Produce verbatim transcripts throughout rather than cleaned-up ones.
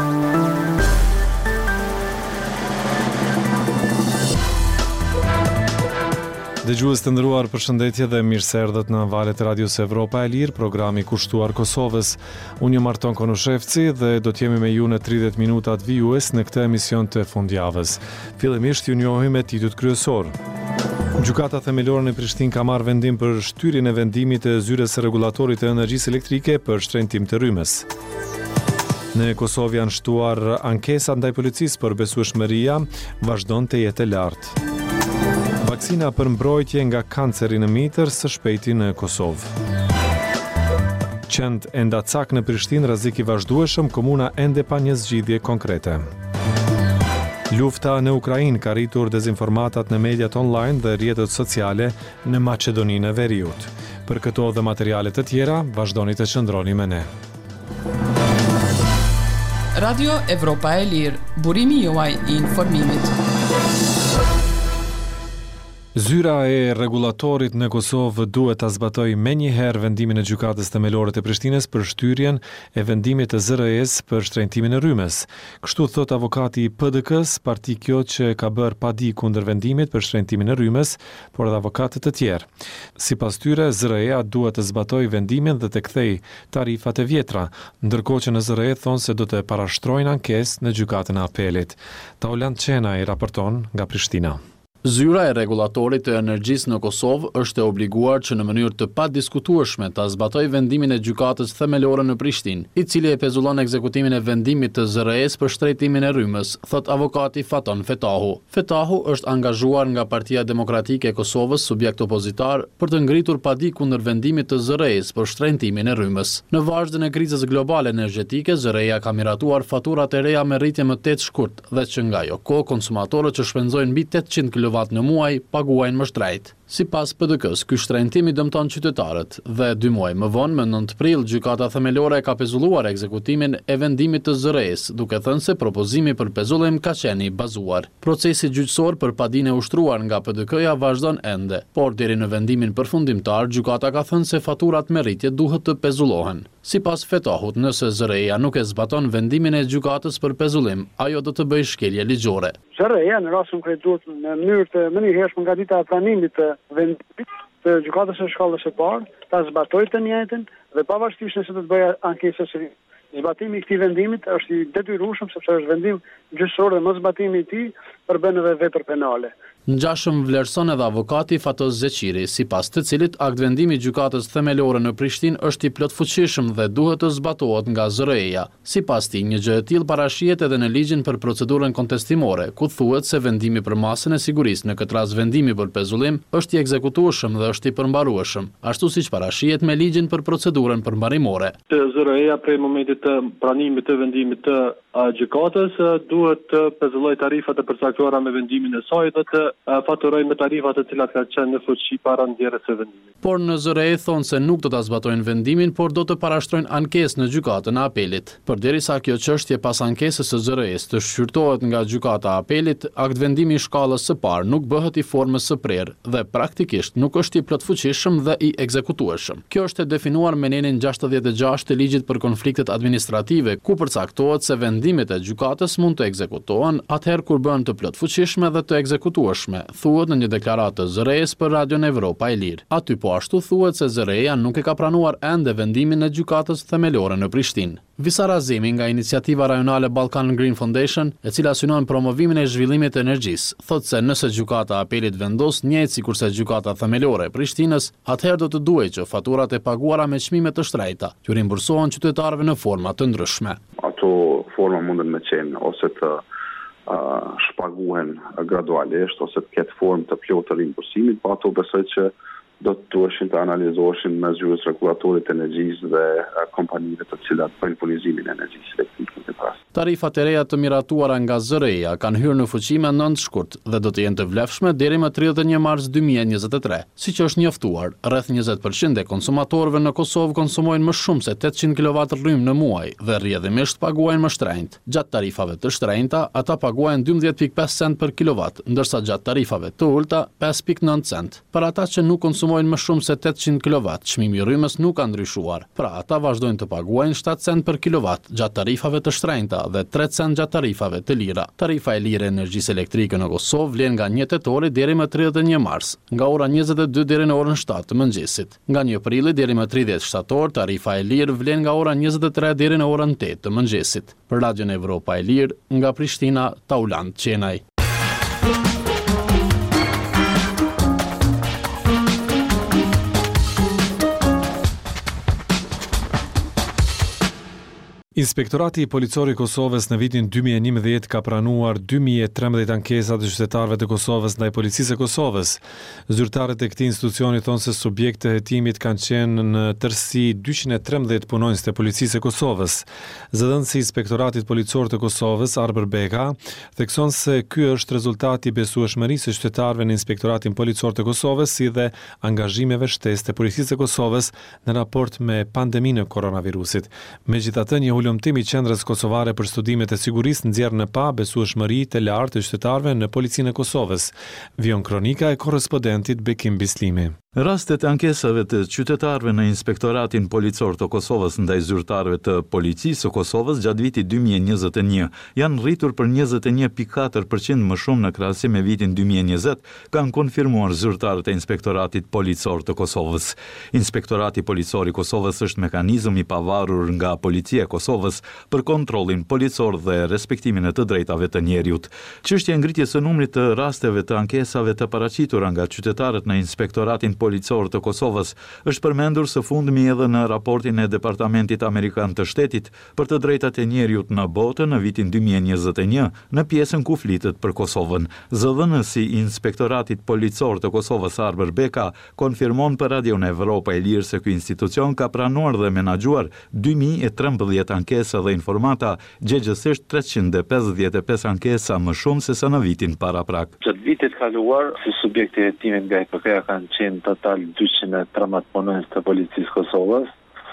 Dëgjues të nderuar, përshëndetje dhe mirë se erdhët në valët e Radios Evropa e Lirë, programi kushtuar Kosovës. Unë jam Marton Konoshevci dhe do të jemi me ju në tridhjetë minutat vijues në këtë emision të fundjavës. Fillimisht ju njohim me titut kryesor. Gjykata themelore në Prishtinë ka marrë vendim për shtyrjen e vendimit të zyres së rregullatorit të energjisë elektrike për shtrenjtim të rrymës. Në Kosovë janë shtuar ankesa ndaj policisë për besueshmëria vazhdon të jetë e lartë. Vaksina për mbrojtje nga kanceri në mitër së shpejti në Kosovë. Qend enda cak në Prishtinë, rrezik i vazhdueshëm, komuna ende pa një zgjidhje konkrete. Lufta në Ukrainë ka rritur dezinformatat në mediat online dhe rrjetet sociale në Maqedoninë e Veriut. Për këto dhe materiale të tjera, vazhdoni të qëndroni me ne. Radio Evropa e Lirë, burimi juaj i informimit. Zyra e rregullatorit në Kosovë duhet ta zbatojë menjëherë vendimin e gjykatës themelore të Prishtinës për shtyrjen e vendimit të Z R E-s për shtrenjtimin e rrymës. Kështu thot avokati i P D K-s, parti kjo që ka bërë padi kundër vendimit për shtrenjtimin e rrymës, por edhe avokatët të tjerë. Sipas tyre, Z R E-a duhet të zbatojë vendimin dhe të kthejë tarifat e vjetra, ndërkohë që në Z R E thonë se do të parashtrojnë ankesë në gjykatën e apelit. Taulant Çena i raporton nga Prishtina. Zyra e rregullatorit të energjisë në Kosovë është e obliguar që në mënyrë të padiskutueshme ta zbatojë vendimin e gjykatës themelore në Prishtinë, i cili e pezullon ekzekutimin e vendimit të Z R E-s për shtrenjtimin e rrymës, thot avokati Faton Fetahu. Fetahu është angazhuar nga Partia Demokratike e Kosovës, subjekt opozitar, për të ngritur padi kundër vendimit të Z R E-s për shtrenjtimin e rrymës. Në vazhdën e krizës globale energjetike, Z R E-ja ka miratuar faturat e reja me rritje më tetë shkurt dhe që nga ajo kohë konsumatorët që shpenzojnë mbi tetëqind kilovat në muaj paguajnë më shtrejt. Sipas P D K-s, ky shtrenjtim i dëmton qytetarët dhe dy muaj më vonë, më nëntë prill, gjykata themelore ka pezulluar ekzekutimin e vendimit të Z R E-s, duke thënë se propozimi për pezullim ka qenë i bazuar. Procesi gjyqësor për padinë e ushtruar nga P D K-ja vazhdon ende, por deri në vendimin përfundimtar, gjykata ka thënë se faturat me rritje duhet të pezullohen. Sipas Fetahut, nëse Z R E-ja nuk e zbaton vendimin e gjykatës për pezullim, ajo do të bëjë shkelje ligjore. Z R E-ja në rastin konkret në mënyrë të menjëhershme nga dita e pranimit të vendimit të gjykatës së shkallës së parë, ta zbatojë të njëjtën dhe pavarësisht nëse do të bëjë ankesë së ri. Zbatimi i këtij vendimit është i detyrueshëm sepse është vendim gjyqësor dhe mos zbatimi i tij përbën edhe vepër penale. Ngjashëm vlerëson edhe avokati Fatos Zeqiri, sipas të cilit akt vendimi i gjykatës themelore në Prishtinë është i plotfuqishëm dhe duhet të zbatohet nga Z R E-ja. Sipas tij, një gjë e tillë parashihet edhe në ligjin për procedurën kontestimore, ku thuhet se vendimi për masën e sigurisë, në këtë rast vendimi për pezullim, është i ekzekutueshëm dhe është i përmbarueshëm, ashtu siç parashihet me ligjin për procedurën përmbarimore. Z R E-ja prej momentit të pranimit të vendimit të gjykatës duhet të pezullojë tarifat e përcaktuara me vendimin e saj dhe të faturoj me tarifat të cilat kanë qenë në fuqi para ndjerjes së vendimit. Por në Z R E thonë se nuk do ta zbatojnë vendimin, por do të parashtrojnë ankesë në gjykatën e apelit. Përderisa kjo çështje pas ankesës së Z R E-s të shqyrtohet nga gjykata e apelit, akt vendimi i shkallës së parë nuk bëhet i formës së prerë dhe praktikisht nuk është i plotfuqishëm dhe i ekzekutueshëm. Kjo është e definuar me nenin gjashtëdhjetë e gjashtë të ligjit për konfliktet administrative, ku përcaktohet se vendimet e gjykatës mund të ekzekutohen atëherë kur bëhen të plotfuqishme dhe të ekzekutueshme, thuhet në një deklaratë të Z R E-s për Radion Evropa e Lirë. Aty po ashtu thuhet se Z R E-ja nuk e ka pranuar ende vendimin e gjykatës themelore në Prishtinë. Visa Razimi nga iniciativa rajonale Balkan Green Foundation, e cila synon promovimin e zhvillimit të energjisë, thotë se nëse gjykata e apelit vendos njëjtë sikurse gjykata themelore e Prishtinës, atëherë do të duhet që faturat e paguara me çmime të shtrejta t'u rimbursohen qytetarëve në forma të ndryshme. Ato forma mundën me qenë ose të uh, shpaguhen gradualisht ose të ketë formë të plotë të rimbursimit, pa ato besoj që do të duheshin të analizoheshin me zyrës rregullatorit të energjisë dhe kompanive të cilat bëjnë furnizimin e energjisë elektrike në rast. Tarifat e reja të miratuara nga Z R E-ja kanë hyrë në fuqi me nëntë shkurt dhe do të jenë të vlefshme deri më tridhjetë e një mars dy mijë e njëzet e tre. Siç është njoftuar, rreth njëzet përqind e konsumatorëve në Kosovë konsumojnë më shumë se tetëqind kilowatt rrymë në muaj dhe rrjedhimisht paguajnë më shtrenjtë. Gjatë tarifave të shtrenjta, ata paguajnë dymbëdhjetë pikë pesë cent për kilowatt, ndërsa gjatë tarifave të ulta pesë pikë nëntë cent. Për ata që nuk konsumojnë më shumë se tetëqind kilowatt, çmimi i rrymës nuk ka ndryshuar. Pra, ata vazhdojnë të paguajnë shtatë cent për kilowatt gjatë tarifave të shtrenjta dhe tre cent gjatë tarifave të lira. Tarifa e lirë e energjisë elektrike në Kosovë vlen nga një tetori deri më tridhjetë e një mars, nga ora njëzet e dy deri në orën shtatë të mëngjesit. Nga një prilli deri më tridhjetë shtator, tarifa e lirë vlen nga ora njëzet e tre deri në orën tetë të mëngjesit. Për Radion Evropa e Lirë, nga Prishtina, Taulant Qenaj. Inspektorati i Policor i Kosovës në vitin dy mijë e njëmbëdhjetë ka pranuar dy mijë e trembëdhjetë ankesa të qytetarëve të Kosovës ndaj Policisë së Kosovës. Zyrtarët e këtij institucioni thonë se subjektë e hetimit kanë qenë në tërësi dyqind e trembëdhjetë punonjës të Policisë së Kosovës. Zëdhënësi i Inspektoratit Policor të Kosovës, Arber Beka, thekson se ky është rezultati i besueshmërisë së qytetarëve në Inspektoratin Policor të Kosovës, si dhe angazhimeve shtesë të Policisë së Kosovës në raport me pandeminë e koronavirusit. Megjithatë, një ulëmtimi i Qendrës Kosovare për Studimet e Sigurisë nxjerr në pa besueshmëri të lartë të qytetarëve në Policinë e Kosovës. Vion kronika e korrespondentit Bekim Bislimi. Rastet e ankesave të qytetarëve në Inspektoratin Policor të Kosovës ndaj zyrtarëve të Policisë së Kosovës gjatë vitit dy mijë e njëzet e një janë rritur për njëzet e një pikë katër përqind më shumë në krahasim me vitin dy mijë e njëzet, kanë konfirmuar zyrtarët e Inspektoratit Policor të Kosovës. Inspektorati Policor i Kosovës është mekanizëm i pavarur nga Policia e Kosovës për kontrollin policor dhe respektimin e të drejtave të njeriut. Çështja e ngritjes së numrit të rasteve të ankesave të paraqitura nga qytetarët në Inspektoratin Policor të Kosovës është përmendur së fundmi edhe në raportin e Departamentit Amerikan të Shtetit për të drejtat e njeriut në botë në vitin dy mijë e njëzet e një në pjesën ku flitet për Kosovën. Zëdhënësi i Inspektoratit Policor të Kosovës, Arber Beka, konfirmon për Radion Evropa e Lirë se ky institucion ka pranuar dhe menaxhuar dy mijë e trembëdhjetë ankesa dhe informata, gjegjesisht treqind e pesëdhjetë e pesë ankesa më shumë se sa në vitin paraprak. Gjatë vitit kaluar, si subjekti e hetimit nga I P K-ja kanë qenë total dyqind e trembëdhjetë punonjës të Policisë Kosovës.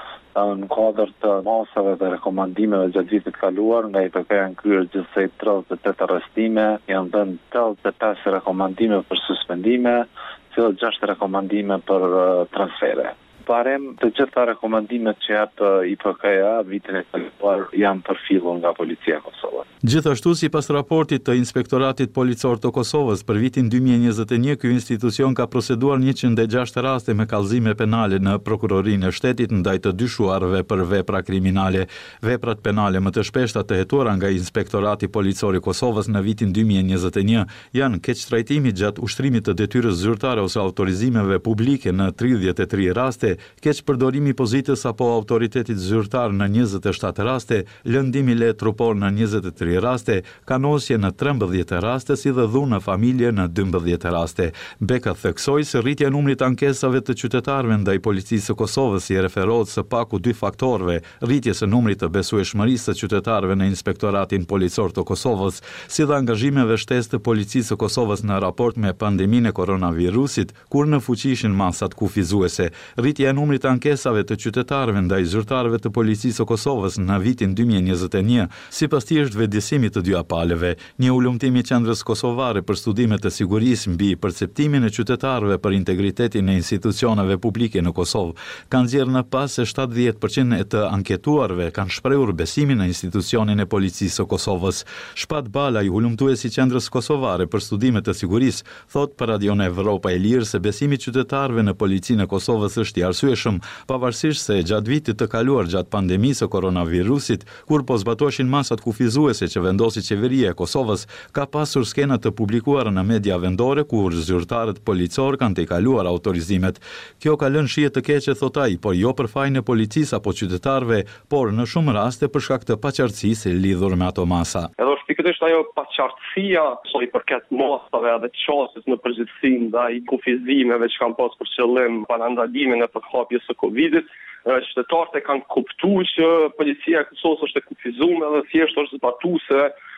Në kuadër të masave dhe rekomandimeve gjatë vitit kaluar, nga I P K janë kryer gjithsej tridhjetë e tetë arrestime, janë dhënë tridhjetë e pesë rekomandime për suspendime, si dhe gjashtë rekomandime për transfere. Parem të gjitha rekomandimet që jap I P K-ja vitin e kaluar janë përfillur nga Policia e Kosovës. Gjithashtu, sipas raportit të Inspektoratit Policor të Kosovës për vitin dy mijë e njëzet e një, ky institucion ka proceduar njëqind e gjashtë raste me kallëzime penale në Prokurorinë e Shtetit ndaj të dyshuarve për vepra kriminale. Veprat penale më të shpeshta të hetuara nga Inspektorati Policor i Kosovës në vitin dy mijë e njëzet e një janë keqtrajtimi gjatë ushtrimit të detyrës zyrtare ose autorizimeve publike në tridhjetë e tre raste, keq përdorimi i pozitës apo autoritetit zyrtar në njëzet e shtatë raste, lëndimi le trupor në njëzet e tre raste, kanosje në trembëdhjetë raste, si dhe dhunë në familje në dymbëdhjetë raste. Beka theksoi se rritja e numrit të ankesave të qytetarëve ndaj Policisë së Kosovës i referohet së paku dy faktorëve: rritjes së numrit të besueshmërisë të qytetarëve në Inspektoratin Policor të Kosovës, si dhe angazhimeve shtesë të Policisë së Kosovës në raport me pandeminë e koronavirusit, kur në fuqi ishin masat kufizuese. Rritja e numrit të ankesave të qytetarëve ndaj zyrtarëve të Policisë së Kosovës në vitin dy mijë e njëzet e një, sipas tij është vëdësimi të dy apaleve. Një ulëmtim i Qendrës Kosovare për Studimet të Sigurisë mbi perceptimin e qytetarëve për integritetin e institucioneve publike në Kosovë ka nxjerrë në pas se shtatëdhjetë përqind e të anketuarve kanë shprehur besimin në institucionin e Policisë së Kosovës. Shpat Balaj, ulëmtuesi i Qendrës Kosovare për Studimet të Sigurisë, thot për Radion Evropa e Lirë se besimi i qytetarëve në Policinë e Kosovës është i arsyeshëm, pavarësisht se gjatë vitit të kaluar gjatë pandemisë së koronavirusit, kur po zbatoheshin masat kufizuese që vendosi qeveria e Kosovës, ka pasur skena të publikuara në media vendore kur zyrtarët policor kanë tejkaluar autorizimet. Kjo ka lënë shije të keqe, thot ai, por jo për fajin e policisë apo qytetarëve, por në shumë raste për shkak të paqartësisë lidhur me ato masa. Edhe është pikërisht ajo paqartësia sa i përket masave dhe çështjes në përgjithësi ndaj kufizimeve që kanë pasur për qëllim parandalimin e përhapjes së Covidit. Qytetarët e kanë kuptuar që policia e Kosovës është e kufizuar dhe thjesht është zbatuese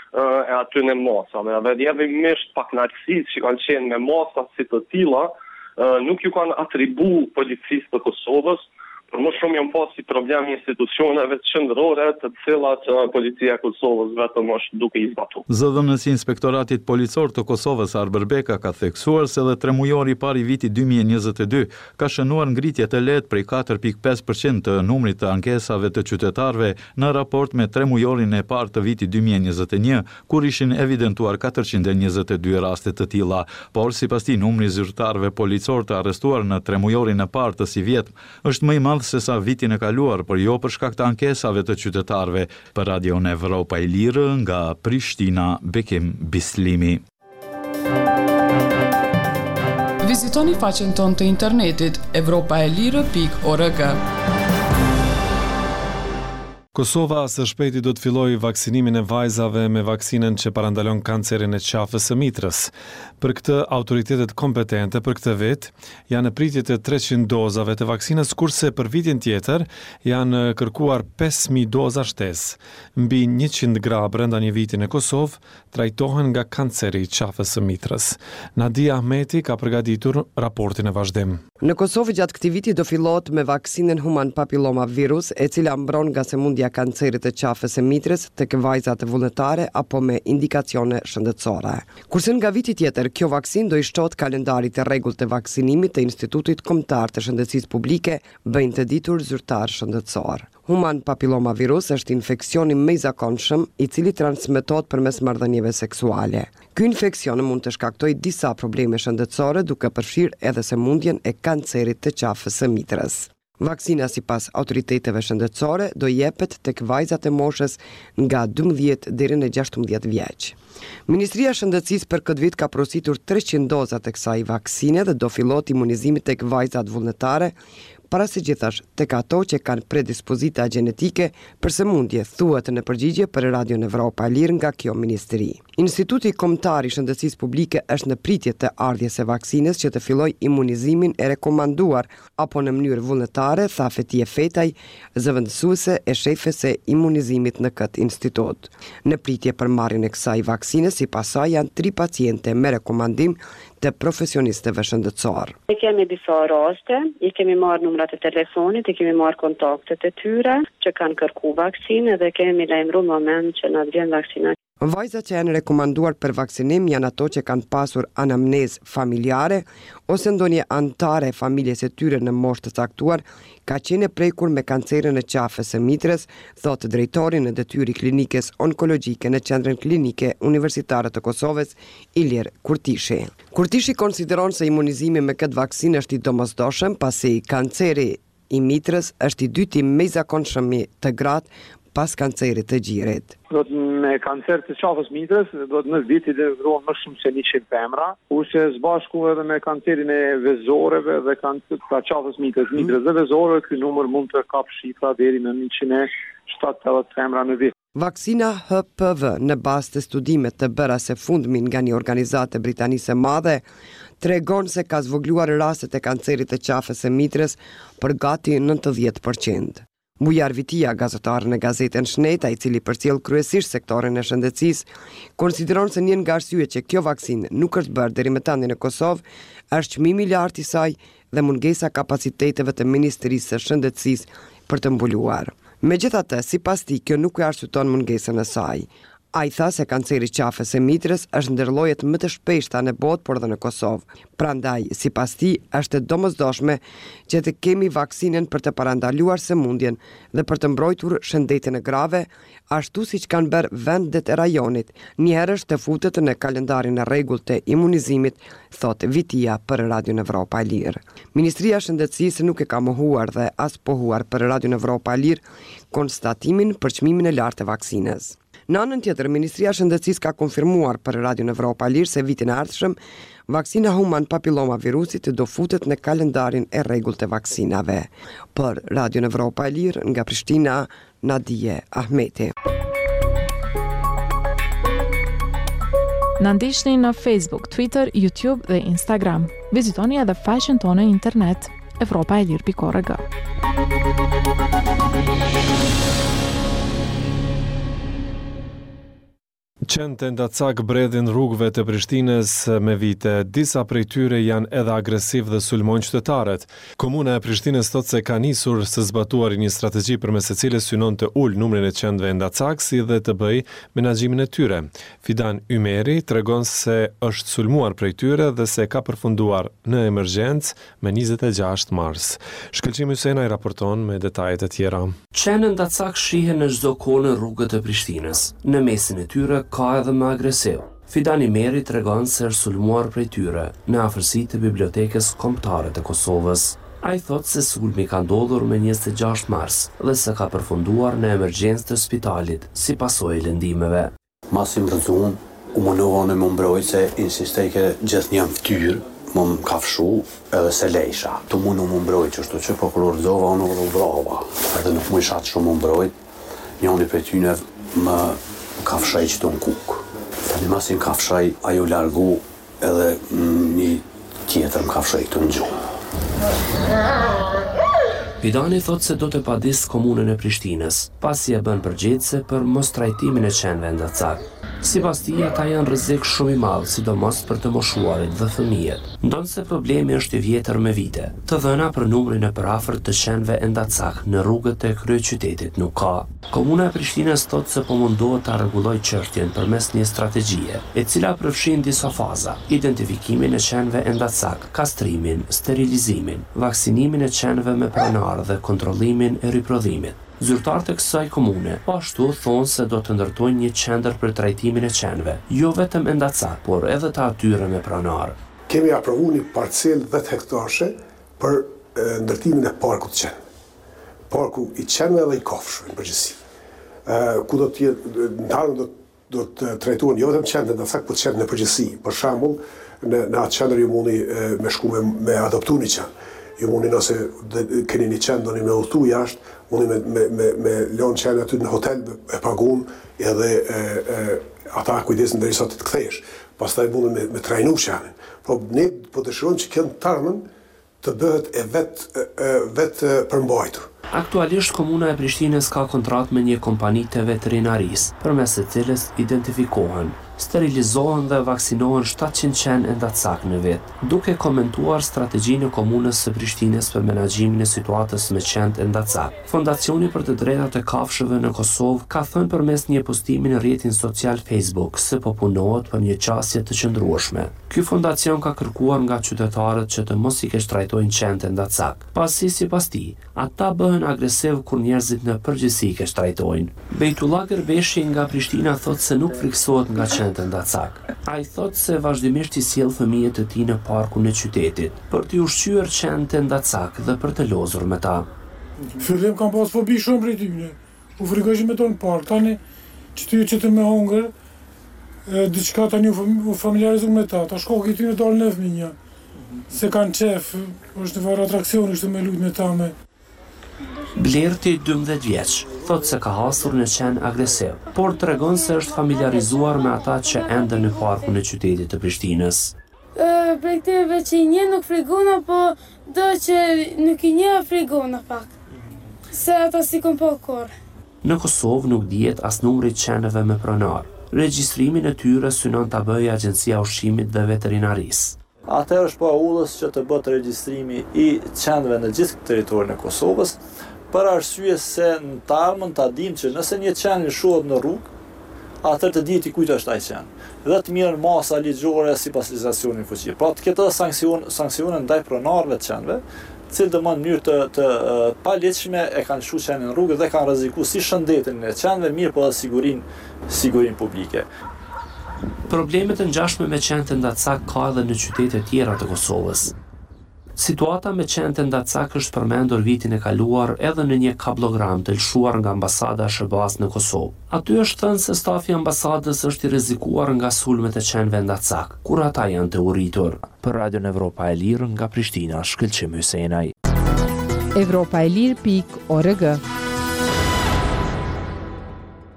e atyre masave. Dhe djevimisht pakënaqësitë që kanë qenë me masa si të tilla nuk ju kanë atribu policisë të Kosovës, Por më shumë janë pas si problem institucioneve të qendrore, të cilat uh, policia e Kosovës vetëm është duke i zbatuar. Zëdhënësi i Inspektoratit Policor të Kosovës Arber Beka ka theksuar se dhe tremujori i parë i vitit dy mijë e njëzet e dy ka shënuar ngritje të lehtë prej katër pikë pesë përqind të numrit të ankesave të qytetarëve në raport me tremujorin e parë të vitit dy mijë e njëzet e një, kur ishin evidentuar katërqind e njëzet e dy raste të tilla, por sipas tij numri i zyrtarëve policor të arrestuar në tremujorin e parë të si vjet është më i madh se sa vitin e kaluar, por jo për shkak të ankesave të qytetarëve. Për Radion Evropa e Lirë nga Prishtina, Bekim Bislimi. Vizitoni faqen tonë të internetit evropa e lirë pikë org. Kosova së shpejti do të fillojë vaksinimin e vajzave me vaksinën që parandalon kancerin e qafës së mitrës. Për këtë, autoritetet kompetente për këtë vit janë në pritje të treqind dozave të vaksinës, kurse për vitin tjetër janë kërkuar pesë mijë doza shtesë. Mbi njëqind gra brenda një viti në Kosovë trajtohen nga kanceri i qafës së mitrës. Nadia Ahmeti ka përgatitur raportin e vazhdim. Në Kosovë gjatë këtij viti do fillohet me vaksinën human papilloma virus, e cila mbron nga sëmundja kancerit të qafës së mitrës tek vajzat vullnetare apo me indikacione shëndetësore. Kurse nga viti tjetër, kjo vaksinë do i shtohet kalendarit të rregullt të vaksinimit të Institutit Kombëtar të Shëndetësisë Publike, bëjnë të ditur zyrtar shëndetësor. Human papilloma virus është infeksioni më i zakonshëm i cili transmetohet përmes marrëdhënieve seksuale. Ky infeksion mund të shkaktojë disa probleme shëndetësore, duke përfshirë edhe sëmundjen e kancerit të qafës së mitrës. Vaksina sipas autoriteteve shëndetësore do jepet tek vajzat e moshës nga dymbëdhjetë deri në gjashtëmbëdhjetë vjeç. Ministria e Shëndetësisë për këtë vit ka porositur treqind doza të kësaj vaksine dhe do fillohet imunizimi tek vajzat vullnetare, para se gjithash tek ato që kanë predispozita gjenetike për sëmundje, thuhet në përgjigje për Radion Evropa e Lirë nga kjo ministri. Instituti Kombëtar i Shëndetësisë Publike është në pritje të ardhjes së vaksinës që të fillojë imunizimin e rekomanduar apo në mënyrë vullnetare, tha Fetie Fetaj, zëvendësuese e shefes së imunizimit në këtë institut. Në pritje për marrjen e kësaj vaksine, sipas saj janë tri paciente me rekomandim të profesionistëve shëndetësor. Ne kemi disa raste, i kemi marrë numrat e telefonit, i kemi marrë kontaktet e tyre që kanë kërku vaksinë dhe kemi lajmëruar në moment që na vjen vaksina. Vajzat që janë rekomanduar për vaksinim janë ato që kanë pasur anamnezë familjare ose ndonjë antare e familjes së tyre në moshë të caktuar ka qenë prekur me kancerin e qafës së mitrës, thotë drejtori në detyrë i klinikës onkologjike në Qendrën Klinike Universitare të Kosovës, Ilir Kurtishi. Kurtishi konsideron se imunizimi me këtë vaksinë është i domosdoshëm, pasi kanceri i mitrës është i dyti më i zakonshëm të gratë pas kancerit të gjirit. Do të me kancer të qafës mitrës, do të në vitit dhe vrohen më shumë se njëqind femra, kurse zbashku edhe me kancerin e vezoreve dhe kancer të qafës mitrës, mitrës dhe vezoreve, ky numër mund të kap shifra deri në njëqind e shtatëdhjetë femra në vit. Vaksina H P V në bazë të studimet të bëra së fundmi nga një organizatë britanisë e madhe tregon se ka zvogluar rastet e kancerit të qafës së mitrës për gati nëntëdhjetë përqind. Bujar Vitia, gazetar në gazetën Shneta, i cili përcjell kryesisht sektorin e shëndetësisë, konsideron se një nga arsyet që kjo vaksinë nuk është bërë deri më tani në Kosovë është çmimi i lartë i saj dhe mungesa kapaciteteve të Ministrisë së Shëndetësisë për të mbuluar. Megjithatë, sipas tij, kjo nuk e arsyeton mungesën e saj. Ai tha se kanceri i qafës së mitrës është ndër llojet më të shpeshta në botë, por edhe në Kosovë. Prandaj, sipas tij, është e domosdoshme që të kemi vaksinën për të parandaluar sëmundjen dhe për të mbrojtur shëndetin e grave, ashtu siç kanë bërë vendet e rajonit. Njëherësh të futet në kalendarin e rregullt të imunizimit, thot Vitia për Radion Evropa e Lirë. Ministria e Shëndetësisë nuk e ka mohuar dhe as pohuar për Radion Evropa e Lirë konstatimin për çmimin e lartë të vaksinës. Në anën tjetër, Ministria e Shëndetësisë ka konfirmuar për Radion Evropa e Lirë se vitin e ardhshëm vaksina human papilloma virusit do futet në kalendarin e rregullt të vaksinave. Për Radion Evropa e Lirë nga Prishtina, Nadije Ahmeti. Na ndiqni në Facebook, Twitter, YouTube dhe Instagram. Vizitoni edhe faqen tonë internet evropa e lirë pikë org. Qenë të ndacak bredhin rrugëve të Prishtinës me vite. Disa prej tyre janë edhe agresiv dhe sulmojnë qytetarët. Komuna e Prishtinës thotë se ka nisur së zbatuari një strategji përmes së cilës synon të ulë numrin e qendve ndacak si dhe të bëj menaxhimin e tyre. Fidan Ymeri tregon se është sulmuar prej tyre dhe se ka përfunduar në emergjencë me njëzet e gjashtë mars. Shkëlqim Hysena i raporton me detajet e tjera. Qenë ndacak shihen në çdo kohë në rrugët e Prishtinës. Në mesin e tyre ka edhe më agresiv. Fidan Ymeri tregon se është sulmuar prej tyre në afërsi të bibliotekës kombëtare të Kosovës. Ai thotë se sulmi ka ndodhur me njëzet e gjashtë mars dhe se ka përfunduar në emergjencë të spitalit si pasojë e lëndimeve. Mas i mbrëzun, u munova në më mbrojt se insistejke gjithë një ftyrë, më më kafshu edhe se lejsha. Tu mundu më mbrojt që shtu që po kërërzova unë dhe vrava, edhe nuk më ishat shumë më mbrojt, njëni për tyne më kafshaj që të në kukë. Tani masin kafshaj, ajo largu edhe një tjetër më kafshaj të në gjumë. Fidani thot se do të padis komunën e Prishtinës, pasi e bën përgjegjëse për mos trajtimin e qenve ndacak. Sipas tij, ata janë rrezik shumë i madh, sidomos për të moshuarit dhe fëmijët. Ndonse problemi është i vjetër me vite. Të dhëna për numrin e përafërt të qenve ndacak në rrugët e kryeqytetit nuk ka. Komuna e Prishtinës thotë se po mundohet ta rregullojë çështjen përmes një strategjie, e cila përfshin disa faza: identifikimin e qenve ndacak, kastrimin, sterilizimin, vaksinimin e qenve me pronar dhe kontrollimin e riprodhimit. Zyrtarët e kësaj komune po ashtu thonë se do të ndërtojnë një qendër për trajtimin e qenve, jo vetëm ndacak, por edhe të atyre me pronar. Kemi aprovu një parcelë dhjetë hektarëshe për e, ndërtimin e parkut qenë. Parku i qenve dhe i kafshëve në përgjithësi. Ku do të jetë, ndarën do, do të trajtuan jo vetëm qenë ndacak, por qenë në përgjithësi. Për shembull, në, në atë qendër ju mundi e, me shku me, me adoptu një qenë. Ju mundi nëse dhe, keni një qenë do një me udhëtu jashtë, mundi me, me, me, me lënë qenë aty në hotel e pagun edhe e, e, ata kujdesin derisa të të kthesh. Pastaj mundi me, me trajnu qenin. Po ne po dëshirojmë që kënd tarmën të bëhet e vetë vet përmbajtur. Aktualisht komuna e Prishtinës ka kontratë me një kompani të veterinarisë, përmes së cilës identifikohen, sterilizohen dhe vaksinohen shtatëqind qenë ndacak në vit. Duke komentuar strategjinë e komunës së Prishtinës për menaxhimin e situatës me qenë ndacak, Fondacioni për të drejtat e kafshëve në Kosovë ka thënë përmes një postimi në rrjetin social Facebook se po punohet për një qasje të qëndrueshme. Ky fondacion ka kërkuar nga qytetarët që të mos i keq trajtojnë qenë ndacak, pasi sipas tij, ata bëhen agresiv kur njerëzit në përgjithësi keq trajtojnë. Bejtullah Gërbeshi nga Prishtina thotë se nuk friksohet nga qenë ndacak. Ai thotë se vazhdimisht i sjell fëmijët e tij në parkun e qytetit për t'i ushqyer qenë ndacak dhe për të lozur me ta. Fillim kam pas fobi shumë prej tyne. U frikojshin me tonë park. Tani që ty që të me hongër, diçka tani u familiarizu me ta. Ta shko këtë tyne dalë në fëmija. Se kanë qef, është në farë atrakcion, është me lut me ta me. Blerti, dymbëdhjetë vjeç, thotë se ka hasur në qenë agresiv, por tregon se është familiarizuar me ata që ende në parkun e qytetit të Prishtinës. Për këtëve që i një nuk frigona, po do që nuk i një frigona pak, se ata si kom po korë. Në Kosovë nuk dihet as numri i qeneve me pronar. Regjistrimin e tyre synon ta bëjë Agjencia e Ushqimit dhe Veterinarisë. Atëherë është pa ullës që të bëtë regjistrimi i qenëve në gjithë teritorin e Kosovës, për arsye se në të armën të adim që nëse një qenë shohet në rrugë, atëherë të dihet i kujt është ai qenë, dhe të mirën masa ligjore sipas legjislacionit fuqi. Pra të ketë edhe sankcion, sankcione ndaj pronarëve të qenëve, cilë të mënë mënyrë të, të uh, palegjshme e kanë shu qenin në rrugë dhe kanë rreziku si shëndetin e qenëve, mirë po edhe sigurin, sigurin publike. Problemet e ngjashme me qenë ndacak ka edhe në qytete tjera të Kosovës. Situata me qenë ndacak është përmendur vitin e kaluar edhe në një kablogram të lëshuar nga ambasada e S B A-s në Kosovë. Aty është thënë se stafi i ambasadës është i rrezikuar nga sulmet e qenëve ndacak, kur ata janë të uritur. Për Radion Evropa e Lirë nga Prishtina, Shkëlqim Hysenaj. evropa e lirë pikë org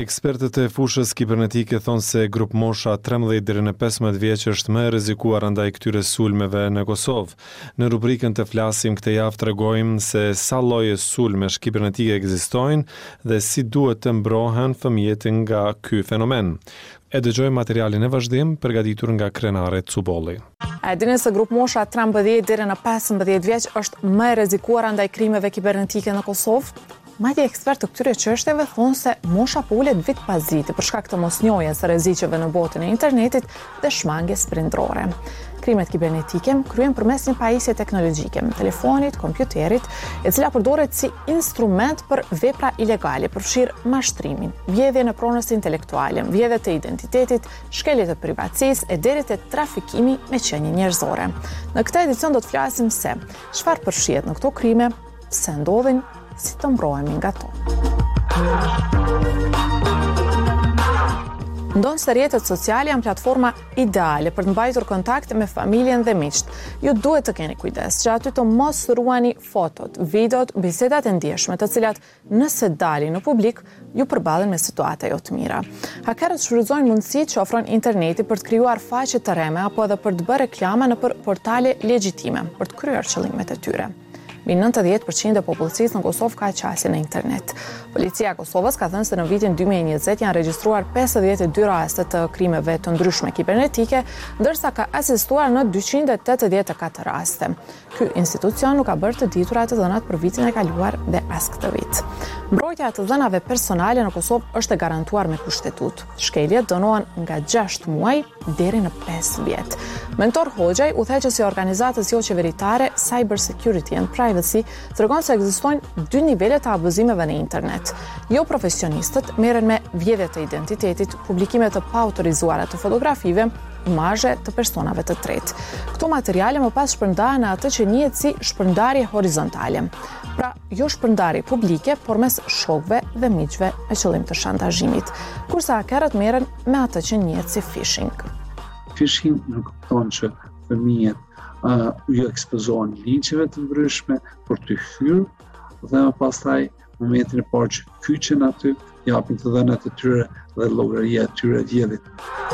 Ekspertët e fushës kibernetike thonë se grup mosha trembëdhjetë deri në pesëmbëdhjetë vjeç është më e rrezikuar ndaj këtyre sulmeve në Kosovë. Në rubrikën Të flasim këtë javë tregojmë se sa lloje sulmesh kibernetike ekzistojnë dhe si duhet të mbrohen fëmijët nga ky fenomen. E dëgjojmë materialin e vazhdim përgatitur nga Krenare Cubolli. A e dini se grup mosha trembëdhjetë deri në pesëmbëdhjetë vjeç është më e rrezikuar ndaj krimeve kibernetike në Kosovë? Madje ekspertë të këtyre çështjeve thonë se mosha po ulet vit pas viti për shkak të mosnjohjes së rreziqeve në botën e internetit dhe shmangjes prindrore. Krimet kibernetike kryhen përmes një pajisje teknologjike, telefonit, kompjuterit, e cila përdoret si instrument për vepra ilegale, përfshirë mashtrimin, vjedhje në pronës intelektuale, vjedhje të identitetit, shkelje të privatësisë e deri te trafikimi me qenie njerëzore. Në këtë edicion do të flasim se çfarë përfshihet në këto krime, pse ndodhin, si të mbrohemi nga to. Ndonë se rrjetet sociale janë platforma ideale për të mbajtur kontakt me familjen dhe miqt. Ju duhet të keni kujdes që aty të mos ruani fotot, videot, bisedat e ndjeshme, të cilat nëse dalin në publik, ju përballen me situata jo të mira. Hakerët shfrytëzojnë mundësitë që ofron interneti për të krijuar faqe të rreme apo edhe për të bërë reklama në për portale legjitime për të kryer qëllimet e tyre. Mbi nëntëdhjetë përqind e popullsisë në Kosovë ka qasje në internet. Policia e Kosovës ka thënë se në vitin dy mijë e njëzet janë regjistruar pesëdhjetë e dy raste të krimeve të ndryshme kibernetike, ndërsa ka asistuar në dyqind e tetëdhjetë e katër raste. Ky institucion nuk ka bërë të ditura të dhënat për vitin e kaluar dhe as këtë vit. Mbrojtja e të dhënave personale në Kosovë është e garantuar me kushtetut. Shkeljet dënohen nga gjashtë muaj deri në pesë vjet. Mentor Hoxhaj, udhëheqësi i organizatës jo qeveritare Cyber Security and Privacy, tregon se ekzistojnë dy nivele të abuzimeve në internet. Jo profesionistët merren me vjedhje të identitetit, publikime të paautorizuara të fotografive, imazhe të personave të tretë. Këto materiale më pas shpërndahen në atë që njihet si shpërndarje horizontale. Pra, jo shpërndarje publike, por mes shokëve dhe miqve me qëllim të shantazhimit, kurse hakerët merren me atë që njihet si phishing. Phishing nuk kupton që fëmijët uh, ju ekspozohen linqeve të ndryshme për të hyrë dhe më pastaj momentin e parë që kyçen aty, japin të dhënat e tyre dhe llogaria e tyre vjedhit.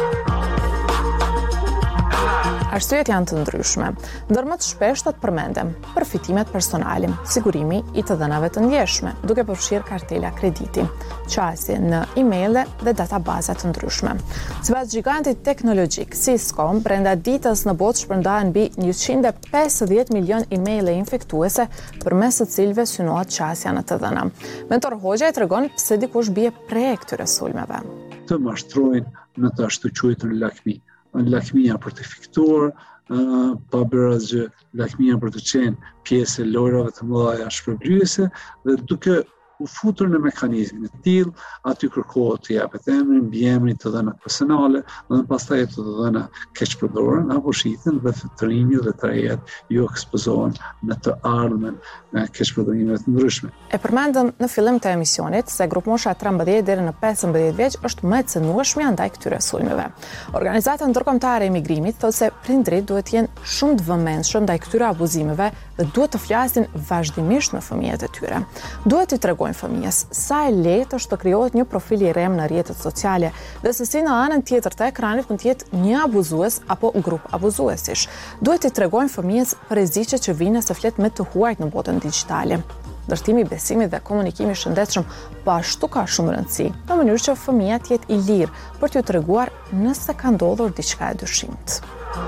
Arsyet janë të ndryshme, ndër më të shpeshtat përmendem përfitimet personale, sigurimi i të dhënave të ndjeshme, duke përfshirë kartela krediti, qasje në emaile dhe databaza të ndryshme. Sipas gigantit teknologjik Cisco, brenda ditës në botë shpërndahen mbi njëqind e pesëdhjetë milion emaile infektuese, përmes të cilëve synohet qasja në të dhëna. Mentor Hoxhaj tregon pse dikush bie prej këtyre sulmeve. Të mashtrojnë në të ashtu quajtur lakmi. Lakmia për të fiktuar, uh, pa bërë asgjë, lakmia për të qenë pjesë e lojrave të mëdha shpërblyese dhe duke u futur në mekanizmin e tillë, aty kërkohet të japet emri, mbiemri, të dhënat personale, dhe pastaj të dhëna keq përdoren apo shiten dhe të rinjt dhe të rejet ju ekspozohen në të ardhmen me keq përdorime të ndryshme. E përmendëm në fillim të emisionit se grup mosha trembëdhjetë deri në pesëmbëdhjetë vjeç është më e cënueshme ndaj këtyre sulmeve. Organizata ndërkombëtare e migrimit thotë se prindrit duhet të jenë shumë të vëmendshëm ndaj këtyre abuzimeve dhe duhet të flasin vazhdimisht me fëmijët e tyre. Duhet t'i tregojnë fëmijës sa e lehtë është të krijohet një profil i rrem në rrjetet sociale dhe se si në anën tjetër të ekranit mund të jetë një abuzues apo grup abuzuesish. Duhet t'i tregojnë fëmijës për rreziqet që vijnë se flet me të huajt në botën digjitale. Ndërtimi i besimit dhe komunikimi i shëndetshëm po ashtu ka shumë rëndësi, në mënyrë që fëmia të jetë i lirë për t'ju treguar nëse ka ndodhur diçka e dyshimit.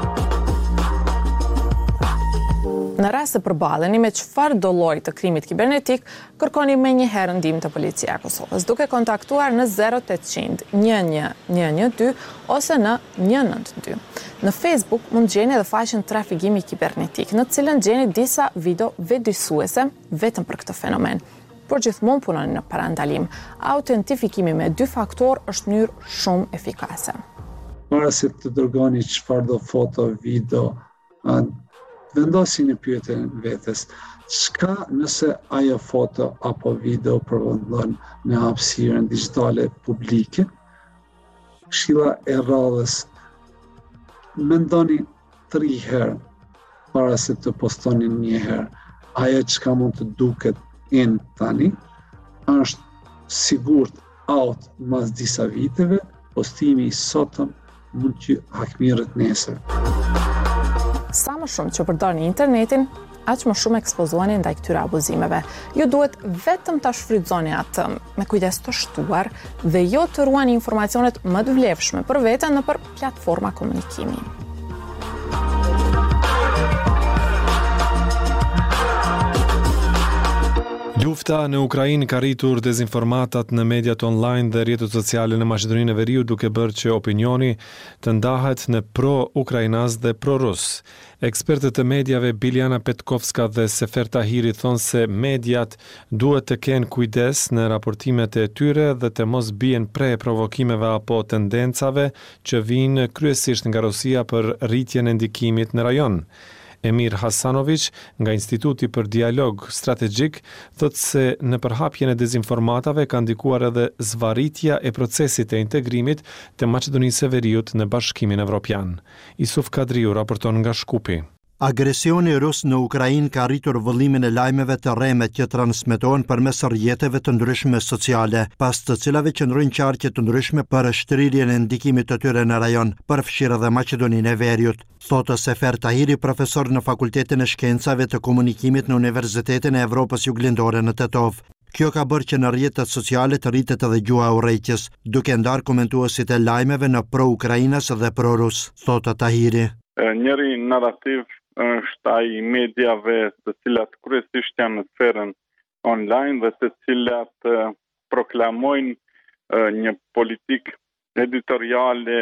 Në rast se përballeni me çfarë do lloji të krimit kibernetik, kërkoni menjëherë ndihmë të Policia e Kosovës, duke kontaktuar në zero tetëqind një një një një dy ose në një nëntë dy. Në Facebook mund gjeni edhe faqen Trafigimi kibernetik, në të cilën gjeni disa video vëdësuese vetëm për këtë fenomen. Por gjithmonë punoni në parandalim. Autentifikimi me dy faktor është mënyrë shumë efikase. Para se të dërgoni çfarëdo foto, video, vendosi një pyetje vetes, çka nëse ajo foto apo video përvendon në hapësirën digjitale publike? Këshilla e radhës, mendoni tri herë para se të postoni një herë. Ajo çka mund të duket in tani, është sigurt haut mas disa viteve, postimi i sotëm mund që hakmirët nesër. Sa më shumë që përdorni internetin, aq më shumë ekspozoheni ndaj këtyre abuzimeve. Ju duhet vetëm ta shfrytëzoni atë me kujdes të shtuar dhe jo të ruani informacionet më të vlefshme për veten nëpër platforma komunikimi. Lufta në Ukrainë ka rritur dezinformatat në mediat online dhe rrjetet sociale në Maqedoninë e Veriut, duke bërë që opinioni të ndahet në pro-ukrainas dhe pro-rus. Ekspertët e mediave Biljana Petkovska dhe Sefer Tahiri thonë se mediat duhet të kenë kujdes në raportimet e tyre dhe të mos bien pre provokimeve apo tendencave që vijnë kryesisht nga Rusia për rritjen e ndikimit në rajon. Emir Hasanović nga Instituti për Dialog Strategjik thotë se në përhapjen e dezinformatave ka ndikuar edhe zvarritja e procesit e integrimit të Maqedonisë së Veriut në Bashkimin Evropian. Isuf Kadriu raporton nga Shkupi. Agresioni rus në Ukrainë ka rritur vëllimin e lajmeve të rreme që transmetohen përmes rrjeteve të ndryshme sociale, pas të cilave qëndrojnë qarqe të ndryshme për shtrirjen e ndikimit të tyre në rajon, përfshirë edhe Maqedoninë e Veriut, thotë Sefer Tahiri, profesor në Fakultetin e Shkencave të Komunikimit në Universitetin e Evropës Juglindore në Tetov. Kjo ka bërë që në rrjetet sociale të rritet edhe gjua e urrejtjes, duke ndarë komentuesit e lajmeve në pro-ukrainas dhe pro-rus, thotë Tahiri. Njëri narrativ është ai mediave të cilat kryesisht janë në sferën online dhe të cilat proklamojnë një politikë editoriale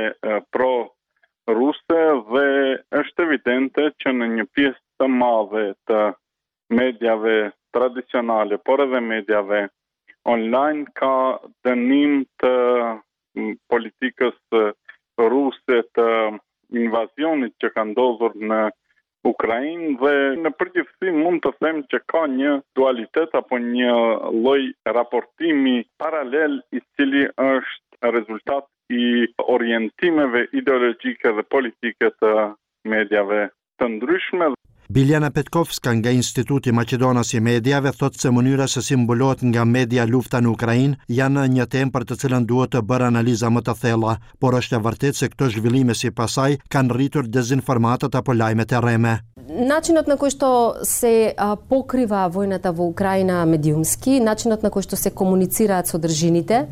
pro-ruse dhe është evidente që në një pjesë të madhe të mediave tradicionale, por edhe mediave online ka dënim të politikës ruse të invazionit që ka ndodhur në Ukrainë dhe në përgjithësi mund të them që ka një dualitet apo një lloj raportimi paralel i cili është rezultat i orientimeve ideologjike dhe politike të mediave të ndryshme. Biljana Petkovska nga Instituti Maqedonas i Mediave thotë se mënyra se si mbulot nga media lufta në Ukrainë janë një temë për të cilën duhet të bërë analiza më të thella, por është e vërtetë se këto zhvillime sipas saj kanë rritur dezinformatat apo lajmet e rreme. Начинът на който се а, покрива войната в Украина медиумски, начинът на който се комуницираат содржините,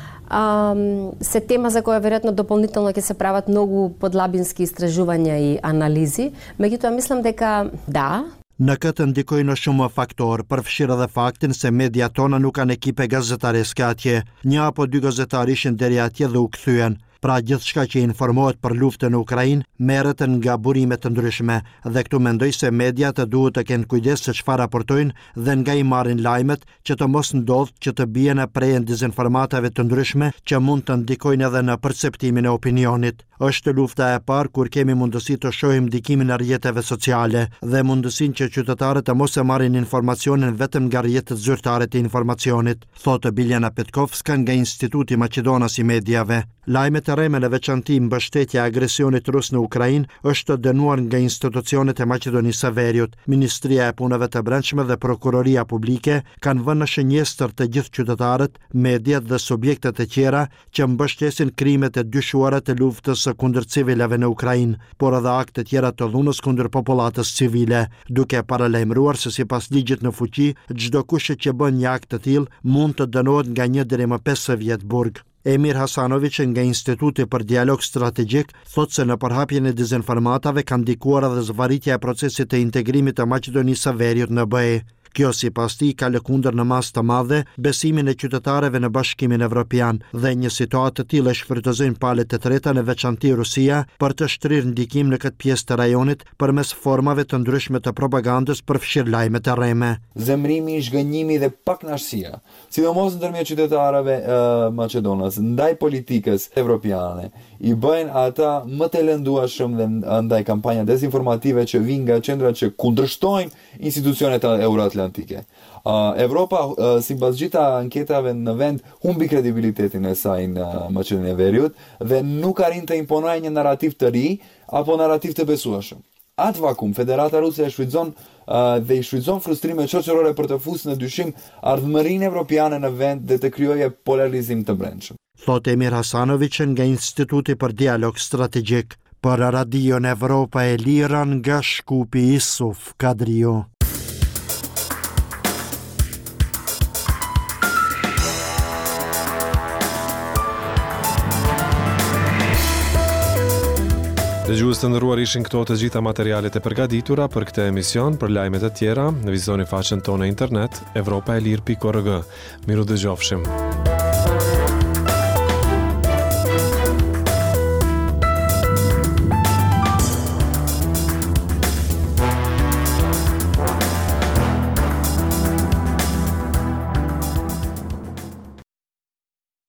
Um, се тема за која веројатно дополнително ќе се прават многу подлабински истражувања и анализи. Меѓутоа мислам дека да. Në këtë ndikojnë shumë faktorë, përfshirë edhe faktin se media tona nuk kanë ekipe gazetareske atje. Një apo dy gazetarë ishin deri atje dhe u kthyen. Pra gjithçka që informohet për luftën në Ukrainë merret nga burime të ndryshme dhe këtu mendoj se mediat duhet të kenë kujdes se çfarë raportojnë dhe nga i marrin lajmet që të mos ndodhë që të bien në prejen dezinformatave të ndryshme që mund të ndikojnë edhe në perceptimin e opinionit. Është lufta e parë kur kemi mundësi të shohim ndikimin e rrjeteve sociale dhe mundësinë që qytetarët të mos e marrin informacionin vetëm nga rrjetet zyrtare të informacionit, thotë Biljana Petkovska nga Instituti Maqedonas i Mediave. Lajmet e rreme në veçanti mbështetja e agresionit rus në Ukrainë është dënuar nga institucionet e Maqedonisë së Veriut. Ministria e Punëve të Brendshme dhe Prokuroria Publike kanë vënë në shënjestër të gjithë qytetarët, mediat dhe subjektet e tjera që mbështesin krimet e dyshuara të luftës së kundër civileve në Ukrainë, por edhe akte tjera të dhunës kundër popullatës civile, duke paralajmëruar se sipas ligjit në fuqi, çdo kush që bën një akt të tillë mund të dënohet nga një deri më pesë vjet burg. Emir Hasanović nga Instituti për Dialog Strategjik thotë se në përhapjen e dezinformatave ka ndikuar edhe zvarritja e procesit të integrimit të Maqedonisë së Veriut në B E. Kjo sipas tij ka lëkundër në masë të madhe besimin e qytetarëve në Bashkimin Evropian dhe një situatë të tillë shfrytëzojnë palët e treta në veçanti Rusia për të shtrirë ndikim në këtë pjesë të rajonit përmes formave të ndryshme të propagandës përfshirë lajmet e rreme. Zemrimi, zhgënjimi dhe pakënaqësia, sidomos ndërmjet qytetarëve e Maqedonas ndaj politikës evropiane, i bëjnë ata më të lëndueshëm dhe ndaj kampanja dezinformative që vijnë nga qendrat që kundërshtojnë institucionet euroatlantike. Uh, Evropa, uh, sipas gjitha anketave në vend, humbi kredibilitetin e saj në Maqedoninë e Veriut dhe nuk arrin të imponojë një narrativ të ri apo narrativ të besueshëm. atë vakum Federata Ruse e shfrytëzon uh, dhe i shfrytëzon frustrime shoqërore për të fusë në dyshim ardhmërinë evropiane në vend dhe të krijojë polarizim të brendshëm. Thot Emir Hasanovic nga Instituti për Dialog Strategjik. Për Radion Evropa e Lira nga Shkupi Isuf Kadrio. Dëgjues të nderuar, ishin këto të gjitha materialet e përgatitura për këtë emision. Për lajmet e tjera, vizitoni faqen tonë në internet evropaelir pikë org. Miru dëgjofshim.